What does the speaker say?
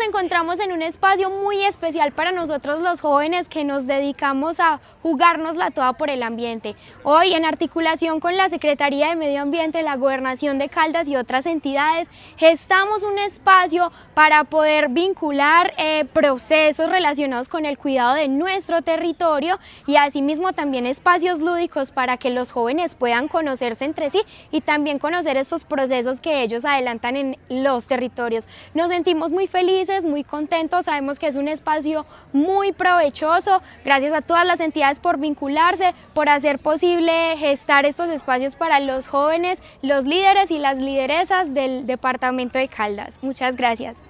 encontramos en un espacio muy especial para nosotros los jóvenes que nos dedicamos a jugárnosla toda por el ambiente. Hoy, en articulación con la Secretaría de Medio Ambiente, la Gobernación de Caldas y otras entidades, gestamos un espacio para poder vincular procesos relacionados con el cuidado de nuestro territorio y asimismo también espacios lúdicos para que los jóvenes puedan conocerse entre sí y también conocer estos procesos que ellos adelantan en los territorios. Nos sentimos muy felices, muy contentos, sabemos que es un espacio muy provechoso. Gracias a todas las entidades por vincularse, por hacer posible gestar estos espacios para los jóvenes, los líderes y las lideresas del departamento de Caldas. Muchas gracias.